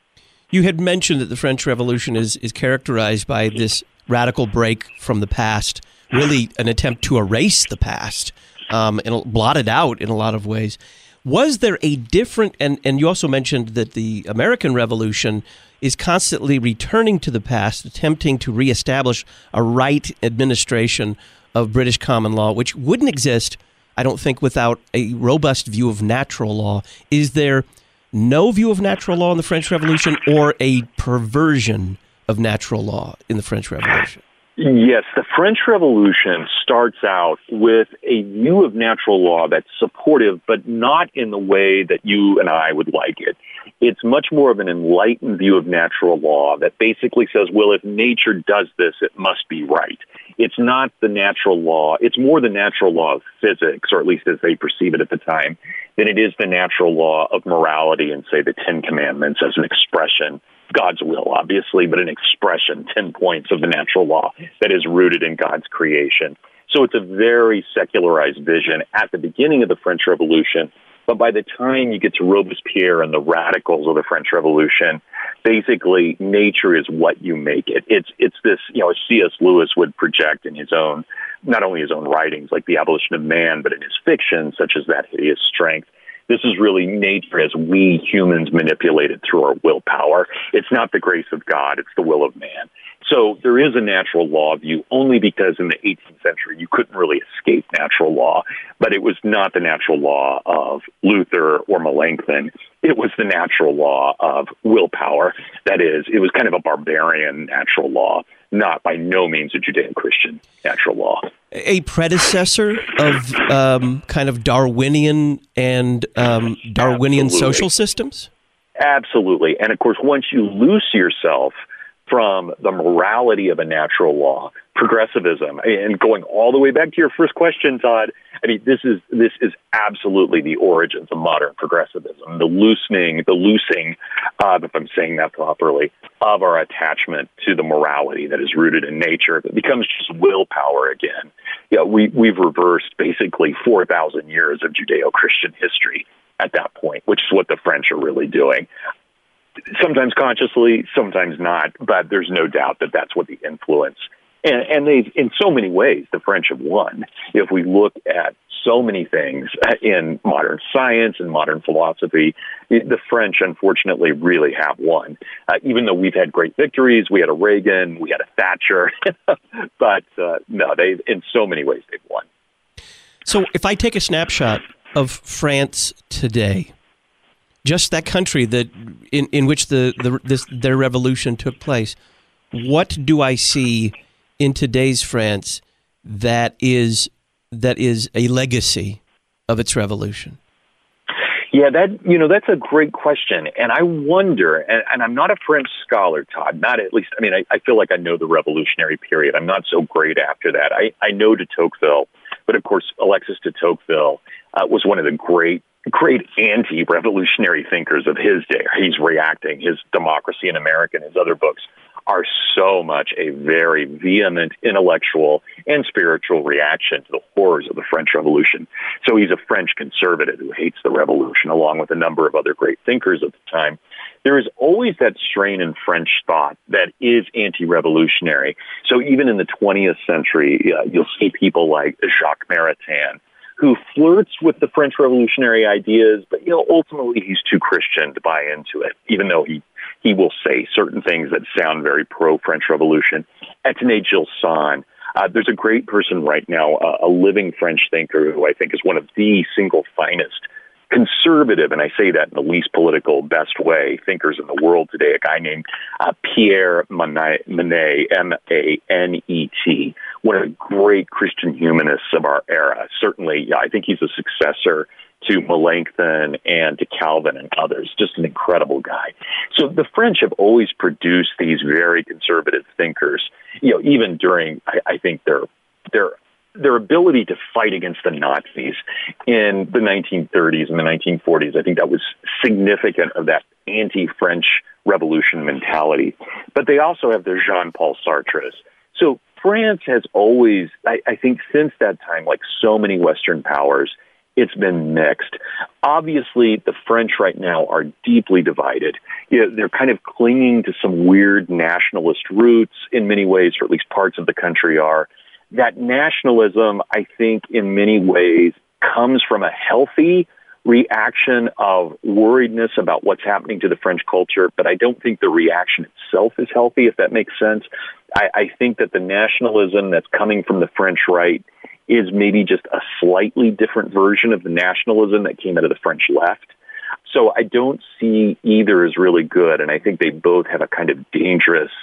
G: You had mentioned that the French Revolution is, is characterized by this radical break from the past really an attempt to erase the past um, and blot it out in a lot of ways. Was there a different, and, and you also mentioned that the American Revolution is constantly returning to the past, attempting to reestablish a right administration of British common law, which wouldn't exist, I don't think, without a robust view of natural law. Is there no view of natural law in the French Revolution, or a perversion of natural law in the French Revolution?
H: Yes, the French Revolution starts out with a view of natural law that's supportive, but not in the way that you and I would like it. It's much more of an enlightened view of natural law that basically says, well, if nature does this, it must be right. It's not the natural law. It's more the natural law of physics, or at least as they perceive it at the time, than it is the natural law of morality and, say, the Ten Commandments as an expression. God's will, obviously, but an expression, ten points of the natural law that is rooted in God's creation. So it's a very secularized vision at the beginning of the French Revolution. But by the time you get to Robespierre and the radicals of the French Revolution, basically nature is what you make it. It's it's this, you know, as C S Lewis would project in his own, not only his own writings like The Abolition of Man, but in his fiction, such as That Hideous Strength. This is really nature as we humans manipulate it through our willpower. It's not the grace of God, it's the will of man. So there is a natural law view only because in the eighteenth century you couldn't really escape natural law, but it was not the natural law of Luther or Melanchthon. It was the natural law of willpower. That is, it was kind of a barbarian natural law, not by no means a Judeo-Christian natural law.
G: A predecessor of um, kind of Darwinian and um, Darwinian
H: Absolutely.
G: social systems?
H: Absolutely. And of course, once you loose yourself from the morality of a natural law, progressivism, and going all the way back to your first question, Todd, I mean, this is this is absolutely the origins of modern progressivism, the loosening, the loosing, uh, if I'm saying that properly, of our attachment to the morality that is rooted in nature. It becomes just willpower again. You know, we, we've reversed basically four thousand years of Judeo-Christian history at that point, which is what the French are really doing. Sometimes consciously, sometimes not, but there's no doubt that that's what the influence. And, and they've, in so many ways, the French have won. If we look at so many things in modern science and modern philosophy, the French, unfortunately, really have won. Uh, even though we've had great victories, we had a Reagan, we had a Thatcher, but uh, no, they in so many ways they've won.
G: So if I take a snapshot of France today, just that country that in, in which the, the this their revolution took place, what do I see in today's France that is that is a legacy of its revolution?
H: Yeah, that you know that's a great question, and I wonder. And, and I'm not a French scholar, Todd. Not at least. I mean, I, I feel like I know the revolutionary period. I'm not so great after that. I, I know de Tocqueville, but of course, Alexis de Tocqueville uh, was one of the great. great anti-revolutionary thinkers of his day. He's reacting. His Democracy in America and his other books are so much a very vehement intellectual and spiritual reaction to the horrors of the French Revolution. So he's a French conservative who hates the revolution, along with a number of other great thinkers at the time. There is always that strain in French thought that is anti-revolutionary. So even in the twentieth century, uh, you'll see people like Jacques Maritain, who flirts with the French revolutionary ideas, but you know, ultimately he's too Christian to buy into it, even though he, he will say certain things that sound very pro-French Revolution. Etienne Gilson, uh, there's a great person right now, uh, a living French thinker who I think is one of the single finest conservative, and I say that in the least political, best way, thinkers in the world today, a guy named uh, Pierre Manet, M A N E T, one of the great Christian humanists of our era. Certainly, yeah, I think he's a successor to Melanchthon and to Calvin and others, just an incredible guy. So the French have always produced these very conservative thinkers, you know, even during, I, I think, their their their ability to fight against the Nazis in the nineteen thirties and the nineteen forties. I think that was significant of that anti-French revolution mentality. But they also have their Jean-Paul Sartres. So France has always, I, I think since that time, like so many Western powers, it's been mixed. Obviously, the French right now are deeply divided. You know, they're kind of clinging to some weird nationalist roots in many ways, or at least parts of the country are. that nationalism, I think, in many ways comes from a healthy reaction of worriedness about what's happening to the French culture, but I don't think the reaction itself is healthy, if that makes sense. I, I think that the nationalism that's coming from the French right is maybe just a slightly different version of the nationalism that came out of the French left. So I don't see either as really good, and I think they both have a kind of dangerous,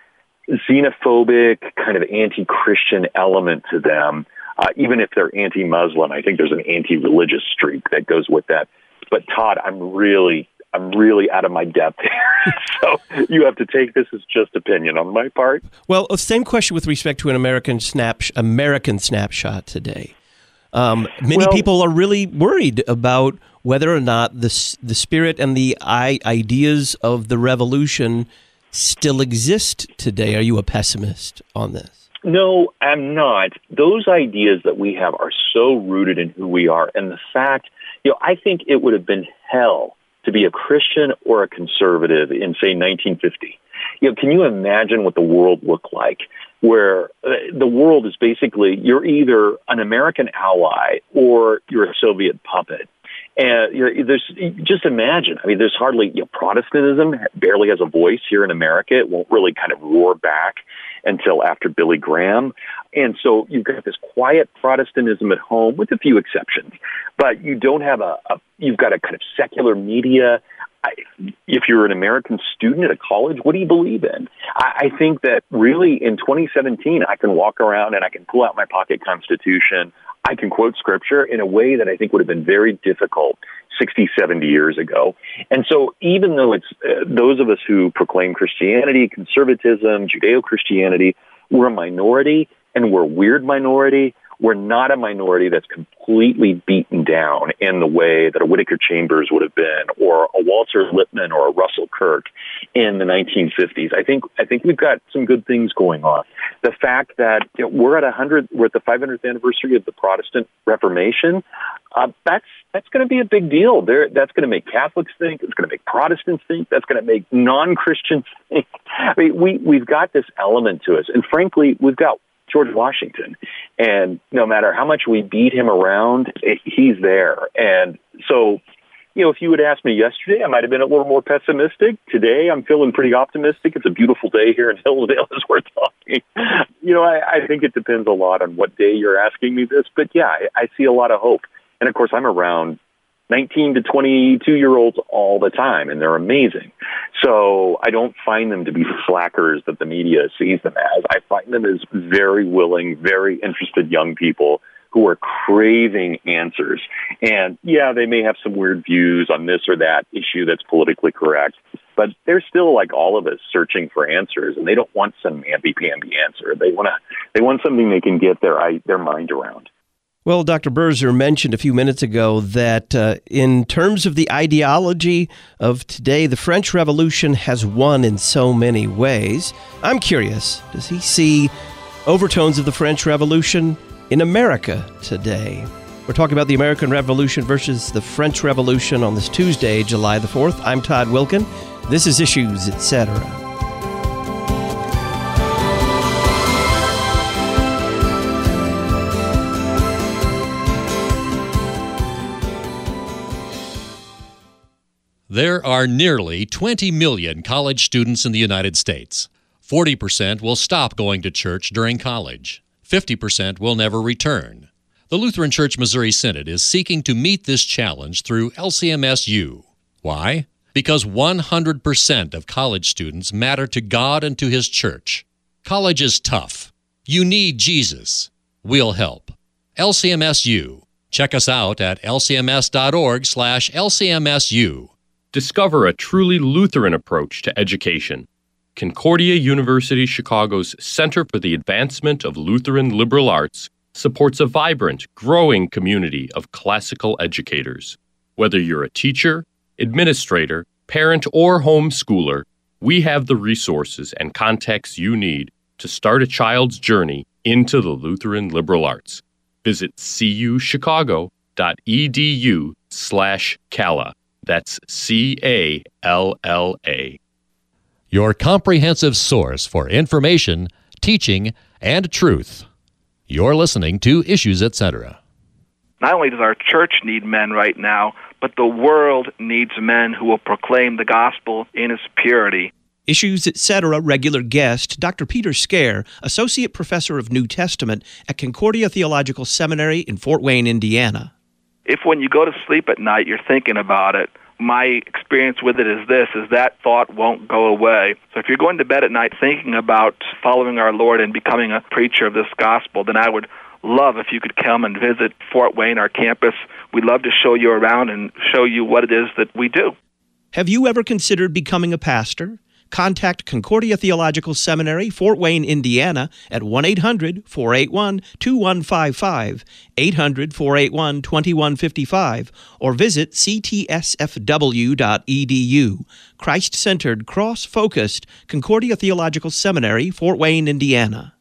H: xenophobic, kind of anti-Christian element to them. Uh, even if they're anti-Muslim, I think there's an anti-religious streak that goes with that. But Todd, I'm really, I'm really out of my depth here. So you have to take this as just opinion on my part.
G: Well, same question with respect to an American snap, American snapshot today. Um, many
H: well,
G: people are really worried about whether or not the the spirit and the I- ideas of the revolution still exist today. Are you a pessimist on this?
H: No, I'm not. Those ideas that we have are so rooted in who we are. And the fact, you know, I think it would have been hell to be a Christian or a conservative in, say, nineteen fifty. You know, can you imagine what the world looked like, where uh, the world is basically, you're either an American ally or you're a Soviet puppet. And you know, there's just imagine. I mean, there's hardly, you know, Protestantism barely has a voice here in America. It won't really kind of roar back until after Billy Graham. And so you've got this quiet Protestantism at home, with a few exceptions. But you don't have a, a you've got a kind of secular media. I, if you're an American student at a college, what do you believe in? I, I think that really in twenty seventeen, I can walk around and I can pull out my pocket Constitution. I can quote scripture in a way that I think would have been very difficult sixty, seventy years ago. And so even though it's uh, those of us who proclaim Christianity, conservatism, Judeo-Christianity, we're a minority, and we're a weird minority. We're not a minority that's completely beaten down in the way that a Whittaker Chambers would have been, or a Walter Lippmann or a Russell Kirk in the nineteen fifties. I think I think we've got some good things going on. The fact that, you know, we're at a hundred, we're at the five hundredth anniversary of the Protestant Reformation. Uh, that's that's going to be a big deal. There, that's going to make Catholics think. It's going to make Protestants think. That's going to make non-Christians think. I mean, we we've got this element to us, and frankly, we've got George Washington. And no matter how much we beat him around, he's there. And so, you know, if you would ask me yesterday, I might have been a little more pessimistic. Today, I'm feeling pretty optimistic. It's a beautiful day here in Hillsdale as we're talking. You know, I, I think it depends a lot on what day you're asking me this. But yeah, I, I see a lot of hope. And of course, I'm around nineteen to twenty-two-year-olds all the time, and they're amazing. So I don't find them to be slackers that the media sees them as. I find them as very willing, very interested young people who are craving answers. And yeah, they may have some weird views on this or that issue that's politically correct, but they're still, like all of us, searching for answers, and they don't want some namby-pamby answer. They want to. They want something they can get their their mind around.
G: Well, Doctor Berzer mentioned a few minutes ago that uh, in terms of the ideology of today, the French Revolution has won in so many ways. I'm curious, does he see overtones of the French Revolution in America today? We're talking about the American Revolution versus the French Revolution on this Tuesday, July the fourth. I'm Todd Wilkin. This is Issues, et cetera.
K: There are nearly twenty million college students in the United States. forty percent will stop going to church during college. fifty percent will never return. The Lutheran Church Missouri Synod is seeking to meet this challenge through L C M S U. Why? Because one hundred percent of college students matter to God and to His church. College is tough. You need Jesus. We'll help. L C M S U. Check us out at L C M S dot org slash L C M S U.
Q: Discover a truly Lutheran approach to education. Concordia University Chicago's Center for the Advancement of Lutheran Liberal Arts supports a vibrant, growing community of classical educators. Whether you're a teacher, administrator, parent, or homeschooler, we have the resources and contacts you need to start a child's journey into the Lutheran liberal arts. Visit cuchicago.edu slash Calla. That's C A L L A.
K: Your comprehensive source for information, teaching, and truth. You're listening to Issues Etc.
R: Not only does our church need men right now, but the world needs men who will proclaim the gospel in its purity.
G: Issues Etc. regular guest, Doctor Peter Scare, Associate Professor of New Testament at Concordia Theological Seminary in Fort Wayne, Indiana.
R: If when you go to sleep at night you're thinking about it, my experience with it is this, is that thought won't go away. So if you're going to bed at night thinking about following our Lord and becoming a preacher of this gospel, then I would love if you could come and visit Fort Wayne, our campus. We'd love to show you around and show you what it is that we do.
G: Have you ever considered becoming a pastor? Contact Concordia Theological Seminary, Fort Wayne, Indiana, at one eight hundred, four eight one, two one five five, eight hundred, four eight one, two one five five, or visit c t s f w dot e d u. Christ-centered, cross-focused Concordia Theological Seminary, Fort Wayne, Indiana.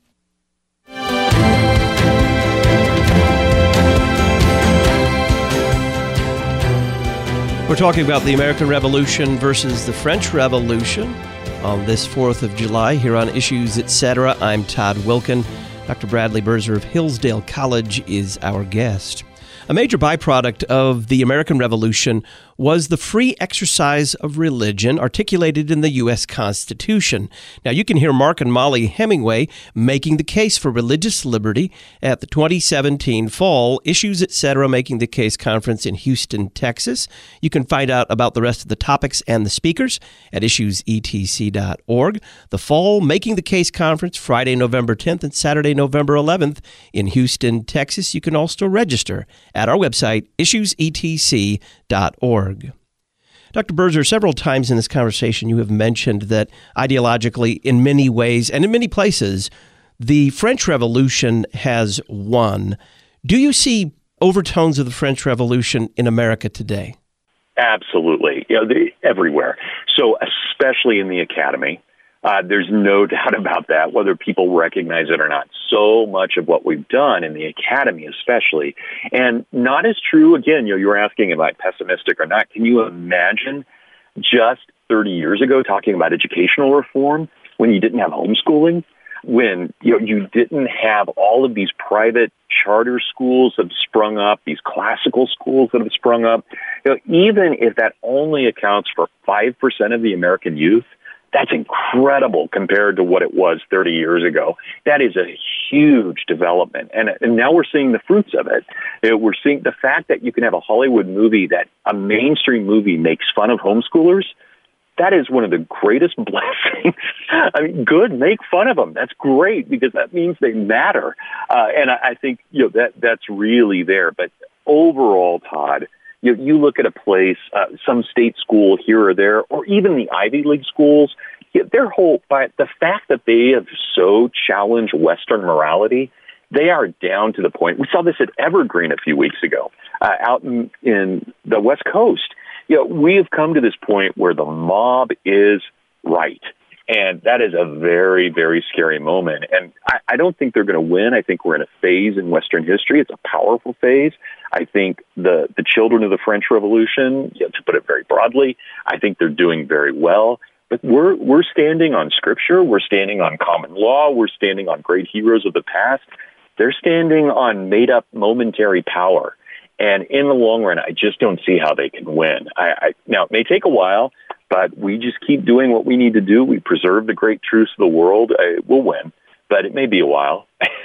G: We're talking about the American Revolution versus the French Revolution on this fourth of July here on Issues Etc. I'm Todd Wilkin. Doctor Bradley Birzer of Hillsdale College is our guest. A major byproduct of the American Revolution was the free exercise of religion articulated in the U S Constitution. Now, you can hear Mark and Molly Hemingway making the case for religious liberty at the twenty seventeen Fall Issues Etc. Making the Case Conference in Houston, Texas. You can find out about the rest of the topics and the speakers at issues e t c dot org. The Fall Making the Case Conference, Friday, November tenth and Saturday, November eleventh in Houston, Texas. You can also register at our website, issues e t c dot org. Doctor Birzer, several times in this conversation you have mentioned that ideologically, in many ways and in many places, the French Revolution has won. Do you see overtones of the French Revolution in America today?
H: Absolutely. You know, they, everywhere. So especially in the academy. Uh, there's no doubt about that, whether people recognize it or not. So much of what we've done in the academy especially, and not as true, again, you know, you were asking about pessimistic or not. Can you imagine just thirty years ago talking about educational reform when you didn't have homeschooling, when you know, you didn't have all of these private charter schools that have sprung up, these classical schools that have sprung up? You know, even if that only accounts for five percent of the American youth, that's incredible compared to what it was thirty years ago. That is a huge development. And, and now we're seeing the fruits of it. Uh, We're seeing the fact that you can have a Hollywood movie, that a mainstream movie makes fun of homeschoolers. That is one of the greatest blessings. I mean, good, make fun of them. That's great because that means they matter. Uh, and I, I think you know that that's really there. But overall, Todd, You, you look at a place, uh, some state school here or there, or even the Ivy League schools, their whole, by the fact that they have so challenged Western morality, they are down to the point. We saw this at Evergreen a few weeks ago, uh, out in, in the West Coast. You know, we have come to this point where the mob is right. And that is a very, very scary moment. And I, I don't think they're going to win. I think we're in a phase in Western history. It's a powerful phase. I think the, the children of the French Revolution, you know, to put it very broadly, I think they're doing very well. But we're we're standing on Scripture. We're standing on common law. We're standing on great heroes of the past. They're standing on made-up momentary power. And in the long run, I just don't see how they can win. I, I, now, it may take a while, but we just keep doing what we need to do. We preserve the great truths of the world. I, we'll win, but it may be a while.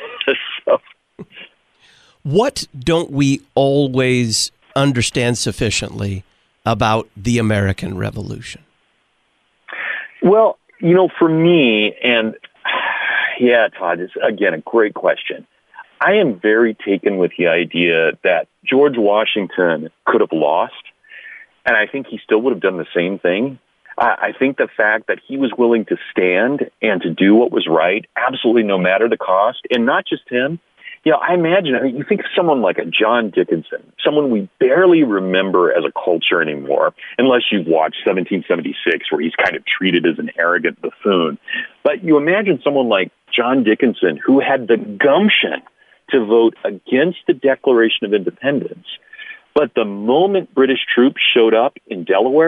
H: so.
G: What don't we always understand sufficiently about the American Revolution?
H: Well, you know, for me, and yeah, Todd, it's, again, a great question. I am very taken with the idea that George Washington could have lost, and I think he still would have done the same thing. Uh, I think the fact that he was willing to stand and to do what was right, absolutely no matter the cost, and not just him. You know, I imagine, I mean, you think of someone like a John Dickinson, someone we barely remember as a culture anymore, unless you've watched seventeen seventy-six, where he's kind of treated as an arrogant buffoon. But you imagine someone like John Dickinson, who had the gumption to vote against the Declaration of Independence. But the moment British troops showed up in Delaware,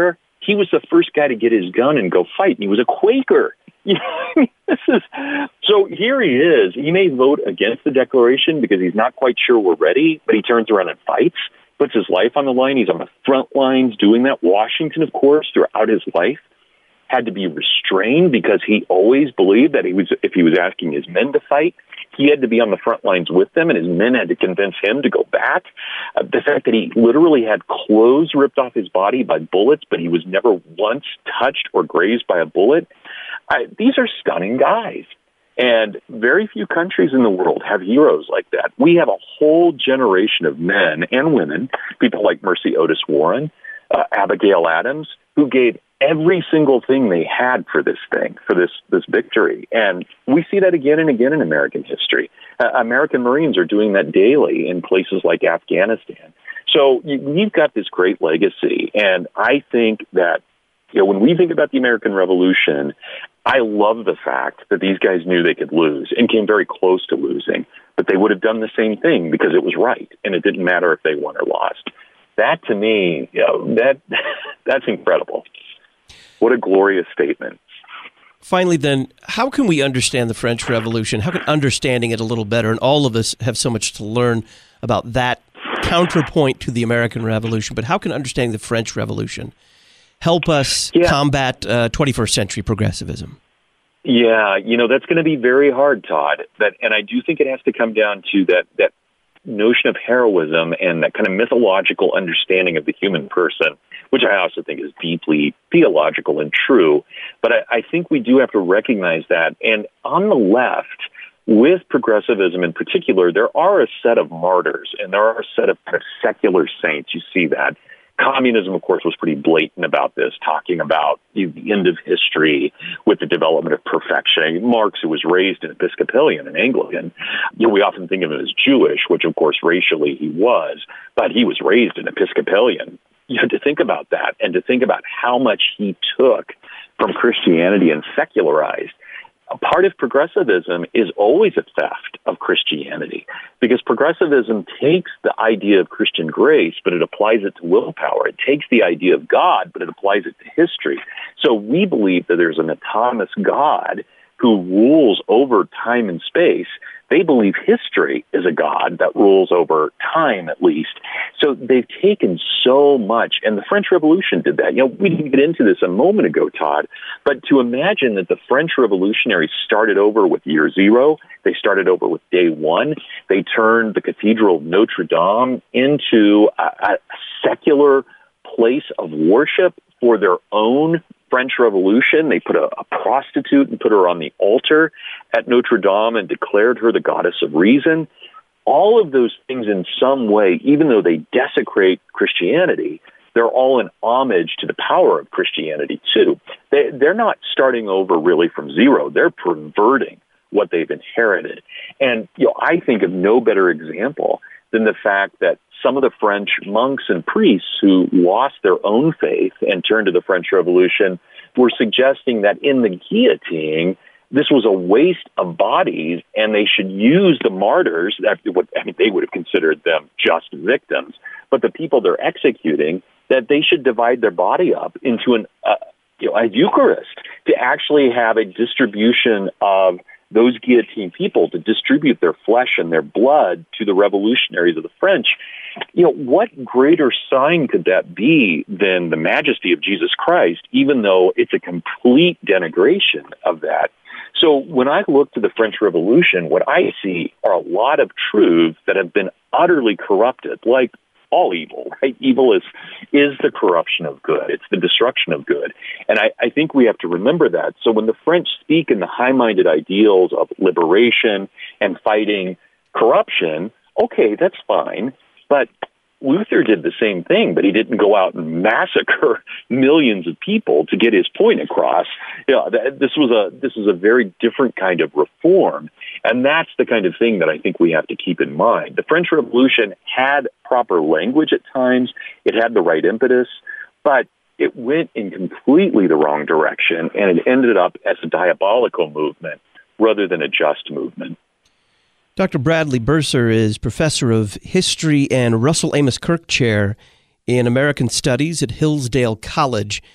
H: He was the first guy to get his gun and go fight, and he was a Quaker. You know, this is so here he is. He may vote against the Declaration because he's not quite sure we're ready, but he turns around and fights, puts his life on the line. He's on the front lines doing that. Washington, of course, throughout his life, had to be restrained because he always believed that he was, if he was asking his men to fight, he had to be on the front lines with them, and his men had to convince him to go back. Uh, the fact that he literally had clothes ripped off his body by bullets, but he was never once touched or grazed by a bullet. I, these are stunning guys. And very few countries in the world have heroes like that. We have a whole generation of men and women, people like Mercy Otis Warren, uh, Abigail Adams, who gave every single thing they had for this thing, for this this victory. And we see that again and again in American history. Uh, American Marines are doing that daily in places like Afghanistan. So you, we've got this great legacy. And I think that, you know, when we think about the American Revolution, I love the fact that these guys knew they could lose and came very close to losing, but they would have done the same thing because it was right, and it didn't matter if they won or lost. That, to me, you know, that that's incredible. What a glorious statement.
G: Finally, then, how can we understand the French Revolution? How can understanding it a little better, and all of us have so much to learn about that counterpoint to the American Revolution, but how can understanding the French Revolution help us yeah. combat uh, twenty-first century progressivism?
H: Yeah, you know, that's going to be very hard, Todd. That, and I do think it has to come down to that that notion of heroism and that kind of mythological understanding of the human person, which I also think is deeply theological and true. But I, I think we do have to recognize that. And on the left, with progressivism in particular, there are a set of martyrs, and there are a set of kind of secular saints. You see that. Communism, of course, was pretty blatant about this, talking about the end of history with the development of perfection. Marx, who was raised an Episcopalian and Anglican, you know, we often think of him as Jewish, which, of course, racially he was, but he was raised an Episcopalian. You had to think about that and to think about how much he took from Christianity and secularized. A part of progressivism is always a theft of Christianity, because progressivism takes the idea of Christian grace, but it applies it to willpower. It takes the idea of God, but it applies it to history. So we believe that there's an autonomous God who rules over time and space. They believe history is a God that rules over time, at least. So they've taken so much, and the French Revolution did that. You know, we didn't get into this a moment ago, Todd, but to imagine that the French revolutionaries started over with year zero, they started over with day one, they turned the Cathedral of Notre Dame into a, a secular place of worship for their own French Revolution. They put a, a prostitute and put her on the altar at Notre Dame and declared her the goddess of reason. All of those things in some way, even though they desecrate Christianity, they're all an homage to the power of Christianity too. They, they're not starting over really from zero. They're perverting what they've inherited. And you know, I think of no better example than the fact that some of the French monks and priests who lost their own faith and turned to the French Revolution were suggesting that in the guillotine, this was a waste of bodies, and they should use the martyrs. I mean, they would have considered them just victims, but the people they're executing, that they should divide their body up into an uh, you know, a Eucharist to actually have a distribution of those guillotined people, to distribute their flesh and their blood to the revolutionaries of the French. You know, what greater sign could that be than the majesty of Jesus Christ, even though it's a complete denigration of that? So when I look to the French Revolution, what I see are a lot of truths that have been utterly corrupted, like all evil, right? Evil is is the corruption of good. It's the destruction of good. And I, I think we have to remember that. So when the French speak in the high-minded ideals of liberation and fighting corruption, okay, that's fine. But Luther did the same thing, but he didn't go out and massacre millions of people to get his point across. You know, this was a this is a very different kind of reform, and that's the kind of thing that I think we have to keep in mind. The French Revolution had proper language at times; it had the right impetus, but it went in completely the wrong direction, and it ended up as a diabolical movement rather than a just movement.
G: Doctor Bradley Bursar is professor of history and Russell Amos Kirk Chair in American Studies at Hillsdale College.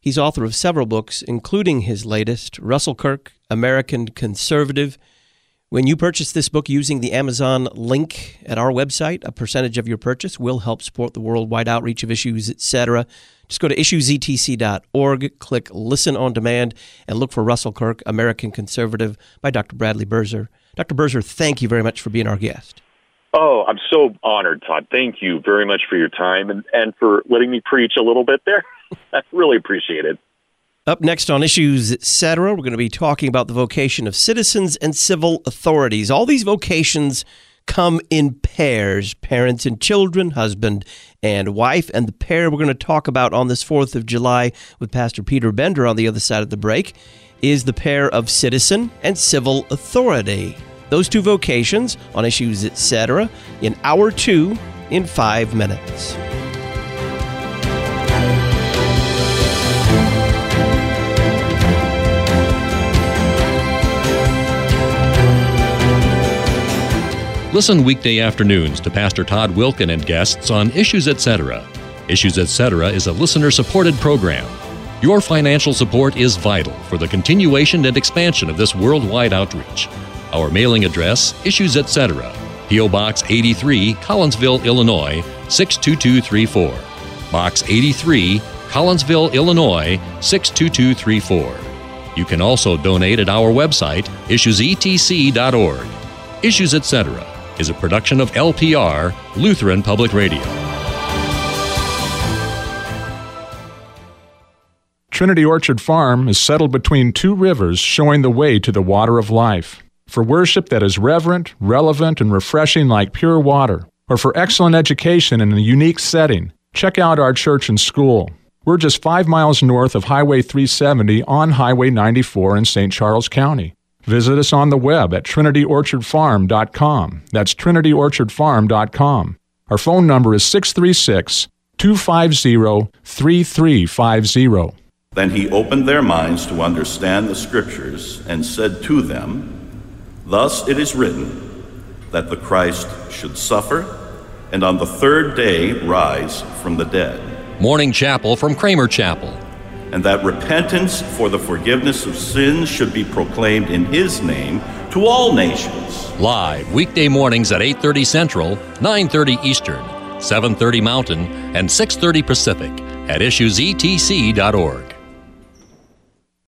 G: He's author of several books, including his latest, Russell Kirk, American Conservative. When you purchase this book using the Amazon link at our website, a percentage of your purchase will help support the worldwide outreach of Issues, et cetera. Just go to issues e t c dot org, click Listen on Demand, and look for Russell Kirk, American Conservative by Doctor Bradley Birzer. Doctor Birzer, thank you very much for being our guest.
H: Oh, I'm so honored, Todd. Thank you very much for your time and, and for letting me preach a little bit there. I really appreciate it.
G: Up next on Issues, et cetera, we're going to be talking about the vocation of citizens and civil authorities. All these vocations come in pairs, parents and children, husband and wife. And the pair we're going to talk about on this fourth of July with Pastor Peter Bender on the other side of the break is the pair of citizen and civil authority. Those two vocations on Issues, et cetera, in hour two in five minutes.
K: Listen weekday afternoons to Pastor Todd Wilken and guests on Issues, et cetera. Issues, et cetera is a listener-supported program. Your financial support is vital for the continuation and expansion of this worldwide outreach. Our mailing address, Issues, et cetera, P O. Box eighty-three, Collinsville, Illinois, six two two three four. Box eighty-three, Collinsville, Illinois, six two two three four. You can also donate at our website, issues e t c dot org. Issues, et cetera is a production of L P R, Lutheran Public Radio.
S: Trinity Orchard Farm is settled between two rivers, showing the way to the water of life. For worship that is reverent, relevant, and refreshing like pure water, or for excellent education in a unique setting, check out our church and school. We're just five miles north of Highway three seventy on Highway ninety-four in Saint Charles County. Visit us on the web at trinity orchard farm dot com. That's trinity orchard farm dot com. Our phone number is six three six, two five zero, three three five zero.
T: Then he opened their minds to understand the Scriptures and said to them, Thus it is written that the Christ should suffer and on the third day rise from the dead.
K: Morning Chapel from Kramer Chapel.
T: And that repentance for the forgiveness of sins should be proclaimed in his name to all nations.
K: Live weekday mornings at eight thirty Central, nine thirty Eastern, seven thirty Mountain, and six thirty Pacific at issues e t c dot org.